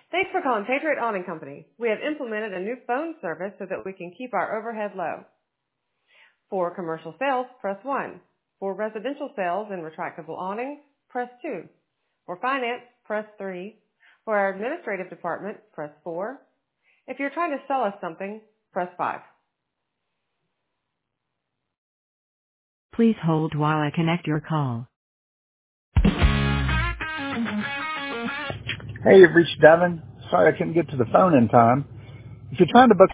Thanks for calling Patriot Awning Company. We have implemented a new phone service so that we can keep our overhead low. For commercial sales, press 1. For residential sales and retractable awnings, press 2. For finance, press 3. For our administrative department, press 4. If you're trying to sell us something, press 5. Please hold while I connect your call. Hey, you've reached Devin. Sorry I couldn't get to the phone in time. If you're trying to book